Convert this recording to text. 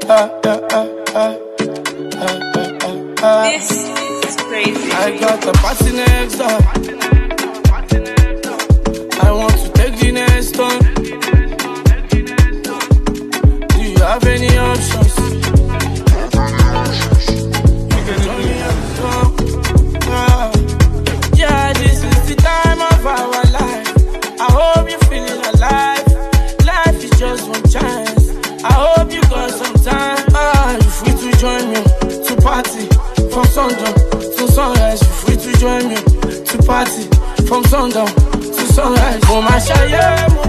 This is crazy. I got the party next door. I want to take the next one. Do you have any options? You can join me at the door. Yeah, this is the time of our life. I hope you're feeling alive. Life is just one chance. I hope you got some time. You're free to join me to party from sundown to sunrise. You're free to join me to party from sundown to sunrise. Oh my shaya.